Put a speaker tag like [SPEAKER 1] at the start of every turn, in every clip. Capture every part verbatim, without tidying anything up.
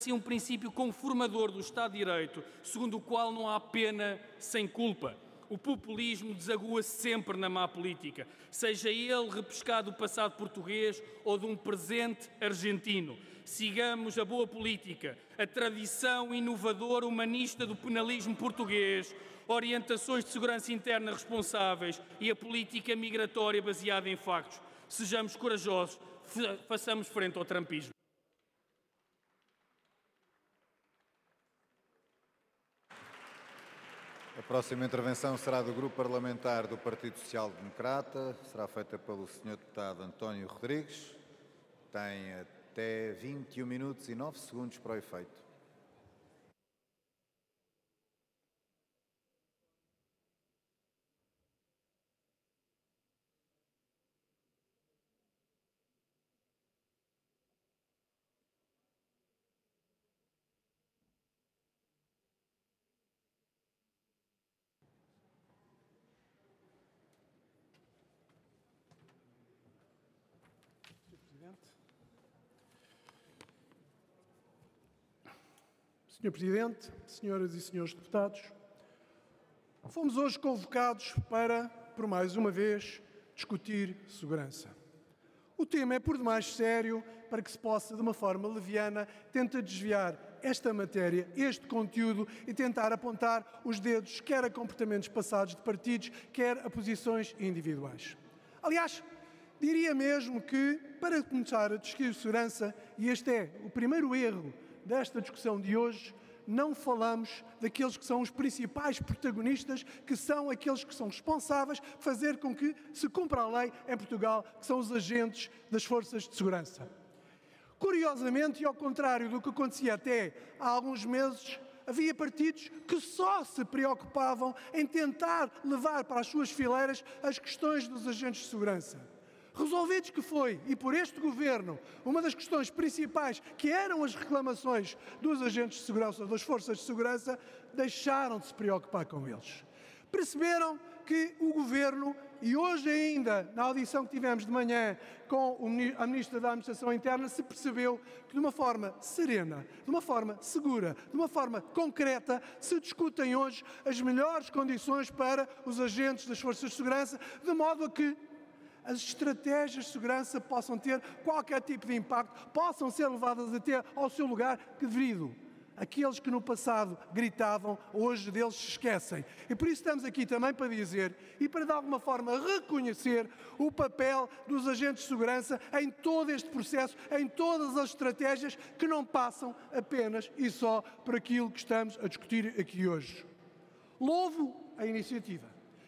[SPEAKER 1] um princípio conformador do Estado de Direito, segundo o qual não há pena sem culpa. O populismo desagua sempre na má política, seja ele repescado do passado português ou de um presente argentino. Sigamos a boa política, a tradição inovadora humanista do penalismo português, orientações de segurança interna responsáveis e a política migratória baseada em factos. Sejamos corajosos, façamos frente ao trumpismo.
[SPEAKER 2] A próxima intervenção será do Grupo Parlamentar do Partido Social Democrata. Será feita pelo senhor Deputado António Rodrigues. Tem até vinte e um minutos e nove segundos para o efeito.
[SPEAKER 3] senhor Presidente, senhoras e senhores deputados, fomos hoje convocados para, por mais uma vez, discutir segurança. O tema é por demais sério para que se possa, de uma forma leviana, tentar desviar esta matéria, este conteúdo e tentar apontar os dedos quer a comportamentos passados de partidos, quer a posições individuais. Aliás, diria mesmo que, para começar a discutir segurança, e este é o primeiro erro desta discussão de hoje, não falamos daqueles que são os principais protagonistas, que são aqueles que são responsáveis por fazer com que se cumpra a lei em Portugal, que são os agentes das forças de segurança. Curiosamente, e ao contrário do que acontecia até há alguns meses, havia partidos que só se preocupavam em tentar levar para as suas fileiras as questões dos agentes de segurança. Resolvidos que foi, e por este Governo, uma das questões principais, que eram as reclamações dos agentes de segurança, das forças de segurança, deixaram de se preocupar com eles. Perceberam que o Governo, e hoje ainda, na audição que tivemos de manhã com a Ministra da Administração Interna, se percebeu que de uma forma serena, de uma forma segura, de uma forma concreta, se discutem hoje as melhores condições para os agentes das forças de segurança, de modo a que as estratégias de segurança possam ter qualquer tipo de impacto, possam ser levadas até ao seu lugar devido. Aqueles que no passado gritavam, hoje deles se esquecem. E por isso estamos aqui também para dizer e para de alguma forma reconhecer o papel dos agentes de segurança em todo este processo, em todas as estratégias que não passam apenas e só por aquilo que estamos a discutir aqui hoje. Louvo a iniciativa.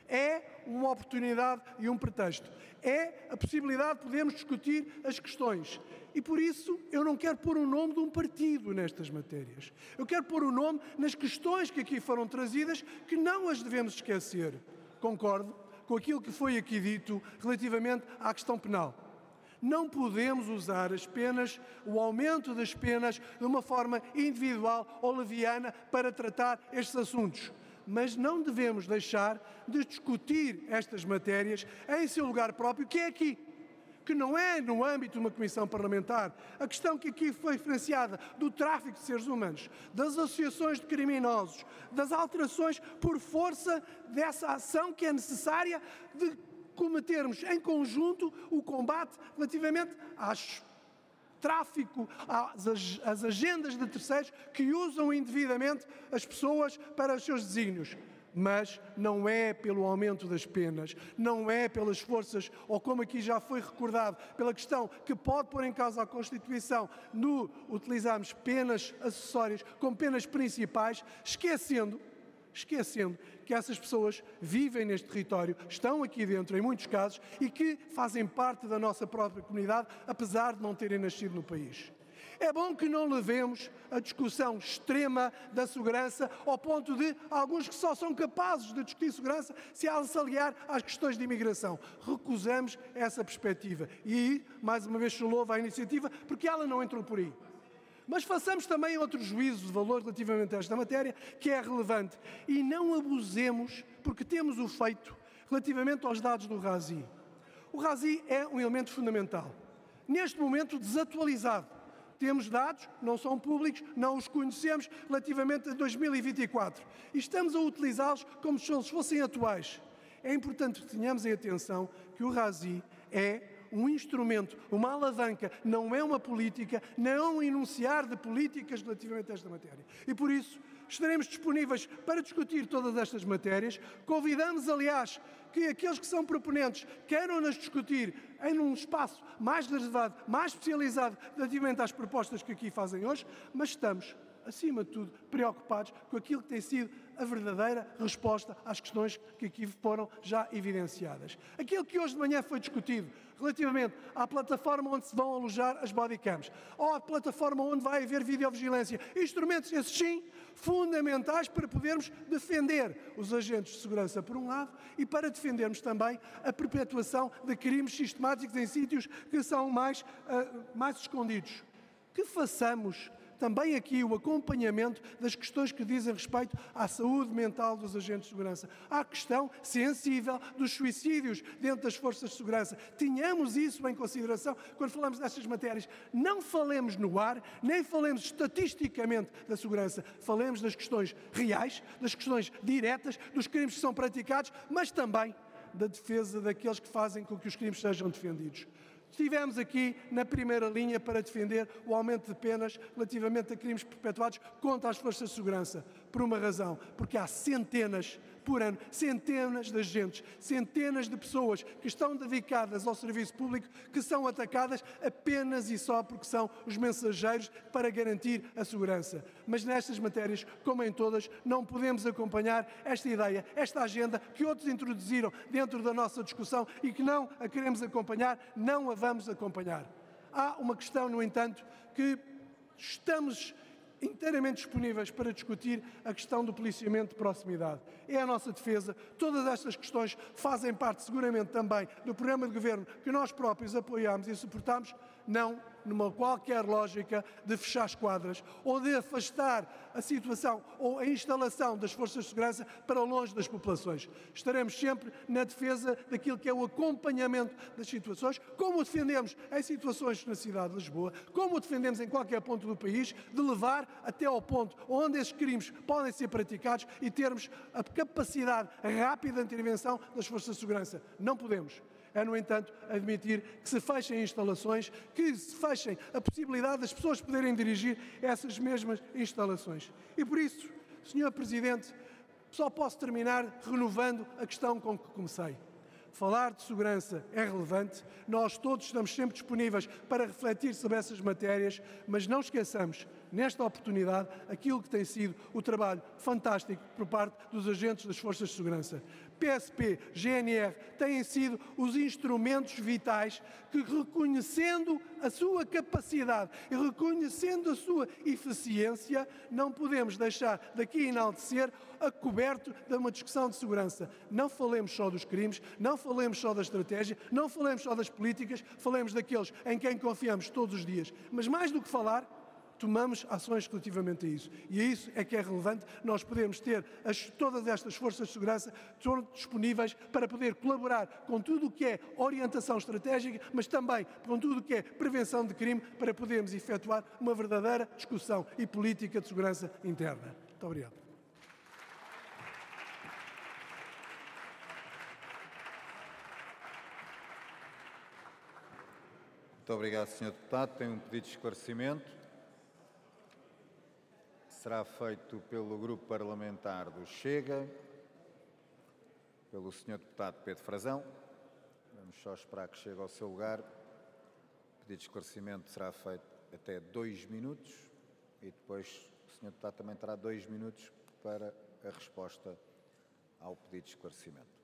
[SPEAKER 3] É uma oportunidade e um pretexto. É a possibilidade de podermos discutir as questões. E por isso eu não quero pôr o nome de um partido nestas matérias. Eu quero pôr o nome nas questões que aqui foram trazidas, que não as devemos esquecer. Concordo com aquilo que foi aqui dito relativamente à questão penal. Não podemos usar as penas, o aumento das penas, de uma forma individual ou leviana para tratar estes assuntos. Mas não devemos deixar de discutir estas matérias em seu lugar próprio, que é aqui, que não é no âmbito de uma comissão parlamentar. A questão que aqui foi referenciada do tráfico de seres humanos, das associações de criminosos, das alterações por força dessa ação que é necessária de cometermos em conjunto o combate relativamente às tráfico, às, às agendas de terceiros que usam indevidamente as pessoas para os seus desígnios. Mas não é pelo aumento das penas, não é pelas forças, ou como aqui já foi recordado, pela questão que pode pôr em causa a Constituição no utilizarmos penas acessórias como penas principais, esquecendo esquecendo que essas pessoas vivem neste território, estão aqui dentro em muitos casos e que fazem parte da nossa própria comunidade, apesar de não terem nascido no país. É bom que não levemos a discussão extrema da segurança ao ponto de alguns que só são capazes de discutir segurança se aliar às questões de imigração. Recusamos essa perspectiva e aí, mais uma vez, se louva a iniciativa porque ela não entrou por aí. Mas façamos também outro juízo de valor relativamente a esta matéria, que é relevante. E não abusemos, porque temos o feito relativamente aos dados do RASI. O RASI é um elemento fundamental. Neste momento desatualizado. Temos dados, não são públicos, não os conhecemos, relativamente a dois mil e vinte e quatro. E estamos a utilizá-los como se eles fossem atuais. É importante que tenhamos em atenção que o RASI é um instrumento, uma alavanca, não é uma política, não é um enunciar de políticas relativamente a esta matéria. E por isso estaremos disponíveis para discutir todas estas matérias. Convidamos, aliás, que aqueles que são proponentes queiram-nas discutir em um espaço mais reservado, mais especializado relativamente às propostas que aqui fazem hoje, mas estamos, acima de tudo, preocupados com aquilo que tem sido a verdadeira resposta às questões que aqui foram já evidenciadas. Aquilo que hoje de manhã foi discutido relativamente à plataforma onde se vão alojar as bodycams, ou à plataforma onde vai haver videovigilância, instrumentos esses sim, fundamentais para podermos defender os agentes de segurança por um lado e para defendermos também a perpetuação de crimes sistemáticos em sítios que são mais, uh, mais escondidos. Que façamos também aqui o acompanhamento das questões que dizem respeito à saúde mental dos agentes de segurança. À questão sensível dos suicídios dentro das forças de segurança. Tenhamos isso em consideração quando falamos destas matérias. Não falemos no ar, nem falemos estatisticamente da segurança. Falemos das questões reais, das questões diretas, dos crimes que são praticados, mas também da defesa daqueles que fazem com que os crimes sejam defendidos. Estivemos aqui na primeira linha para defender o aumento de penas relativamente a crimes perpetuados contra as forças de segurança. Por uma razão, porque há centenas por ano, centenas de agentes, centenas de pessoas que estão dedicadas ao serviço público que são atacadas apenas e só porque são os mensageiros para garantir a segurança. Mas nestas matérias, como em todas, não podemos acompanhar esta ideia, esta agenda que outros introduziram dentro da nossa discussão e que não a queremos acompanhar, não a vamos acompanhar. Há uma questão, no entanto, que estamos inteiramente disponíveis para discutir a questão do policiamento de proximidade. É a nossa defesa. Todas estas questões fazem parte, seguramente, também do programa de governo que nós próprios apoiamos e suportamos, não numa qualquer lógica de fechar esquadras ou de afastar a situação ou a instalação das forças de segurança para longe das populações. Estaremos sempre na defesa daquilo que é o acompanhamento das situações, como o defendemos em situações na cidade de Lisboa, como o defendemos em qualquer ponto do país, de levar até ao ponto onde esses crimes podem ser praticados e termos a capacidade rápida de intervenção das forças de segurança. Não podemos. É, no entanto, admitir que se fechem instalações, que se fechem a possibilidade das pessoas poderem dirigir essas mesmas instalações. E por isso, senhor Presidente, só posso terminar renovando a questão com que comecei. Falar de segurança é relevante, nós todos estamos sempre disponíveis para refletir sobre essas matérias, mas não esqueçamos, nesta oportunidade, aquilo que tem sido o trabalho fantástico por parte dos agentes das forças de segurança. P S P, G N R têm sido os instrumentos vitais que, reconhecendo a sua capacidade e reconhecendo a sua eficiência, não podemos deixar daqui a enaltecer a coberto de uma discussão de segurança. Não falemos só dos crimes, não falemos só da estratégia, não falemos só das políticas, falemos daqueles em quem confiamos todos os dias. Mas mais do que falar, tomamos ações relativamente a isso. E a isso é que é relevante nós podermos ter as, todas estas forças de segurança disponíveis para poder colaborar com tudo o que é orientação estratégica, mas também com tudo o que é prevenção de crime, para podermos efetuar uma verdadeira discussão e política de segurança interna. Muito obrigado.
[SPEAKER 2] Muito obrigado, senhor Deputado. Tem um pedido de esclarecimento. Será feito pelo Grupo Parlamentar do Chega, pelo senhor Deputado Pedro Frazão. Vamos só esperar que chegue ao seu lugar. O pedido de esclarecimento será feito até dois minutos e depois o senhor Deputado também terá dois minutos para a resposta ao pedido de esclarecimento.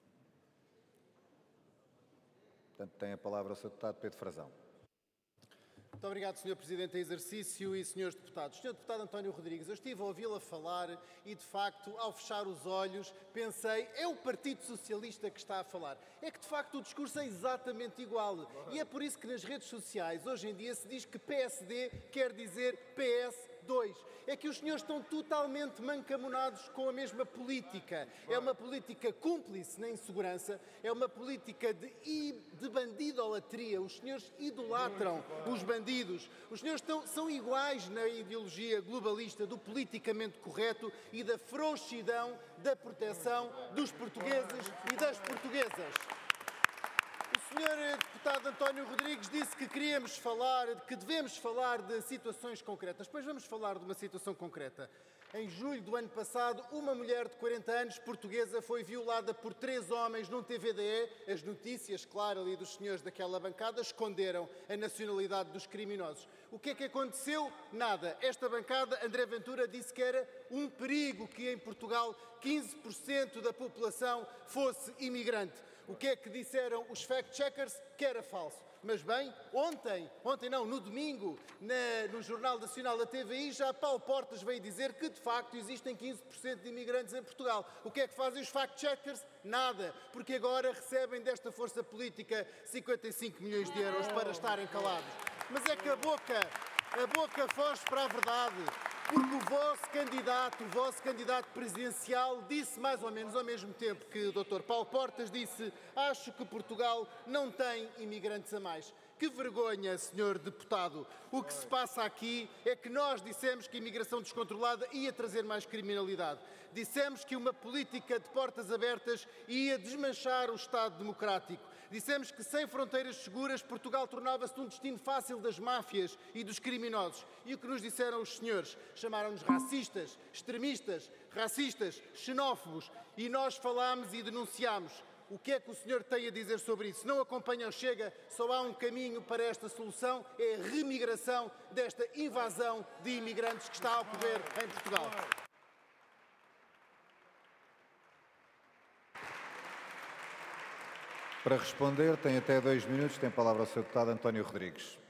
[SPEAKER 2] Portanto, tem a palavra o senhor Deputado Pedro Frazão.
[SPEAKER 4] Muito obrigado, senhor Presidente em exercício e senhores Deputados. senhor Deputado António Rodrigues, eu estive a ouvi-la falar e, de facto, ao fechar os olhos, pensei, é o Partido Socialista que está a falar. É que, de facto, o discurso é exatamente igual. E é por isso que nas redes sociais, hoje em dia, se diz que P S D quer dizer P S Dois, é que os senhores estão totalmente mancomunados com a mesma política. É uma política cúmplice na insegurança, é uma política de, de bandidolatria. Os senhores idolatram os bandidos. Os senhores estão, são iguais na ideologia globalista do politicamente correto e da frouxidão da proteção dos portugueses e das portuguesas. O senhor deputado António Rodrigues disse que queríamos falar, que devemos falar de situações concretas. Pois vamos falar de uma situação concreta. Em julho do ano passado, uma mulher de quarenta anos, portuguesa, foi violada por três homens num T V D E. As notícias, claro, ali dos senhores daquela bancada, esconderam a nacionalidade dos criminosos. O que é que aconteceu? Nada. Esta bancada, André Ventura, disse que era um perigo que em Portugal quinze por cento da população fosse imigrante. O que é que disseram os fact-checkers? Que era falso. Mas bem, ontem, ontem não, no domingo, na, no Jornal Nacional da T V I, já Paulo Portas veio dizer que, de facto, existem quinze por cento de imigrantes em Portugal. O que é que fazem os fact-checkers? Nada, porque agora recebem desta força política cinquenta e cinco milhões de euros para estarem calados. Mas é que a boca, a boca foge para a verdade. Porque o vosso candidato, o vosso candidato presidencial disse mais ou menos ao mesmo tempo que o doutor Paulo Portas disse: acho que Portugal não tem imigrantes a mais. Que vergonha, senhor deputado. O que se passa aqui é que nós dissemos que a imigração descontrolada ia trazer mais criminalidade. Dissemos que uma política de portas abertas ia desmanchar o Estado democrático. Dissemos que sem fronteiras seguras Portugal tornava-se um destino fácil das máfias e dos criminosos. E o que nos disseram os senhores? Chamaram-nos racistas, extremistas, racistas, xenófobos. E nós falámos e denunciámos. O que é que o senhor tem a dizer sobre isso? Se não acompanham Chega, só há um caminho para esta solução, é a remigração desta invasão de imigrantes que está a ocorrer em Portugal.
[SPEAKER 2] Para responder, tem até dois minutos. Tem a palavra o senhor deputado António Rodrigues.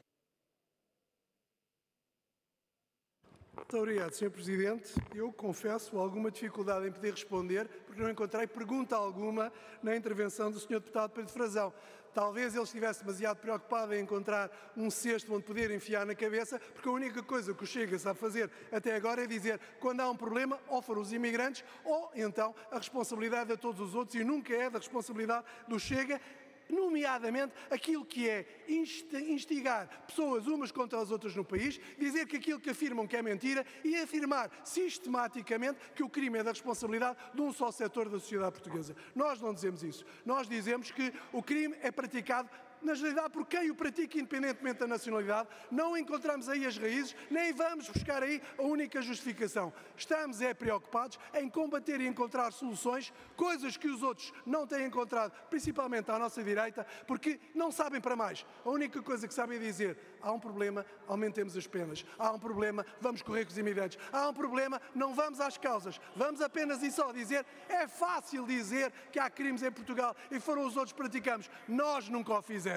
[SPEAKER 3] Muito obrigado, senhor Presidente. Eu confesso alguma dificuldade em poder responder, porque não encontrei pergunta alguma na intervenção do senhor deputado Pedro Frazão. Talvez ele estivesse demasiado preocupado em encontrar um cesto onde poder enfiar na cabeça, porque a única coisa que o Chega sabe fazer até agora é dizer quando há um problema, ou foram os imigrantes, ou então a responsabilidade de todos os outros, e nunca é da responsabilidade do Chega, nomeadamente aquilo que é instigar pessoas umas contra as outras no país, dizer que aquilo que afirmam que é mentira e afirmar sistematicamente que o crime é da responsabilidade de um só setor da sociedade portuguesa. Nós não dizemos isso. Nós dizemos que o crime é praticado na realidade por quem o pratica independentemente da nacionalidade. Não encontramos aí as raízes, nem vamos buscar aí a única justificação. Estamos é preocupados em combater e encontrar soluções, coisas que os outros não têm encontrado, principalmente à nossa direita, porque não sabem para mais. A única coisa que sabem é dizer: há um problema, aumentemos as penas. Há um problema, vamos correr com os imigrantes. Há um problema, não vamos às causas. Vamos apenas e só dizer: é fácil dizer que há crimes em Portugal e foram os outros que praticamos. Nós nunca o fizemos.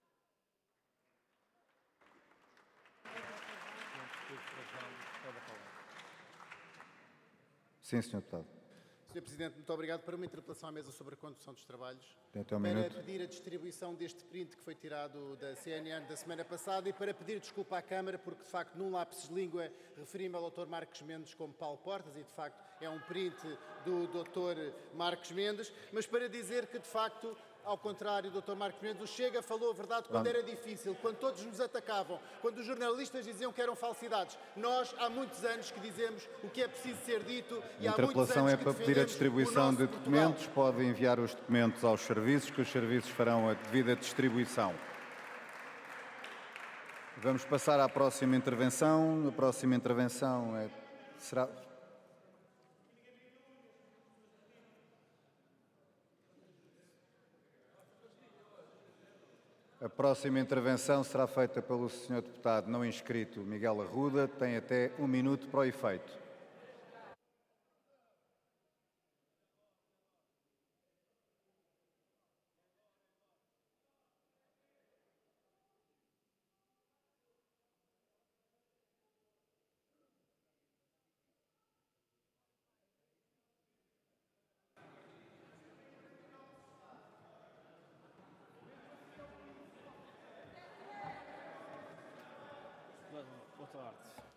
[SPEAKER 2] Sim, senhor deputado.
[SPEAKER 4] senhor Presidente, muito obrigado. Para uma interpelação à mesa sobre a condução dos trabalhos,
[SPEAKER 2] Tem até um
[SPEAKER 4] para
[SPEAKER 2] minuto.
[SPEAKER 4] pedir a distribuição deste print que foi tirado da C N N da semana passada e para pedir desculpa à Câmara, porque de facto num lápis de língua referi-me ao doutor Marcos Mendes como Paulo Portas e de facto é um print do doutor Marcos Mendes, mas para dizer que de facto, ao contrário do doutor Marcos Mendes, o Chega falou a verdade quando era difícil, quando todos nos atacavam, quando os jornalistas diziam que eram falsidades. Nós, há muitos anos que dizemos o que é preciso ser dito e
[SPEAKER 2] A
[SPEAKER 4] há muitos
[SPEAKER 2] interpelação
[SPEAKER 4] anos
[SPEAKER 2] é
[SPEAKER 4] que
[SPEAKER 2] para pedir a
[SPEAKER 4] defendemos
[SPEAKER 2] distribuição
[SPEAKER 4] o
[SPEAKER 2] de
[SPEAKER 4] nosso
[SPEAKER 2] documentos.
[SPEAKER 4] Portugal.
[SPEAKER 2] Pode enviar os documentos aos serviços, que os serviços farão a devida distribuição. Vamos passar à próxima intervenção. A próxima intervenção é, será... A próxima intervenção será feita pelo senhor deputado não inscrito Miguel Arruda. Tem até um minuto para o efeito.
[SPEAKER 5] Boa tarde.